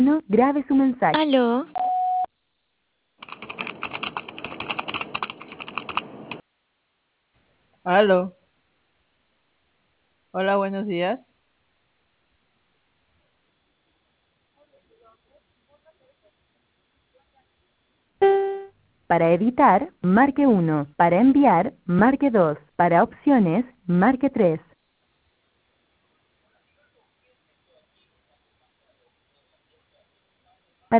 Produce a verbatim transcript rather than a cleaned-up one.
No, grabe su mensaje. Aló, Aló, hola, buenos días. Para editar, marque uno. Para enviar, marque dos. Para opciones, marque tres.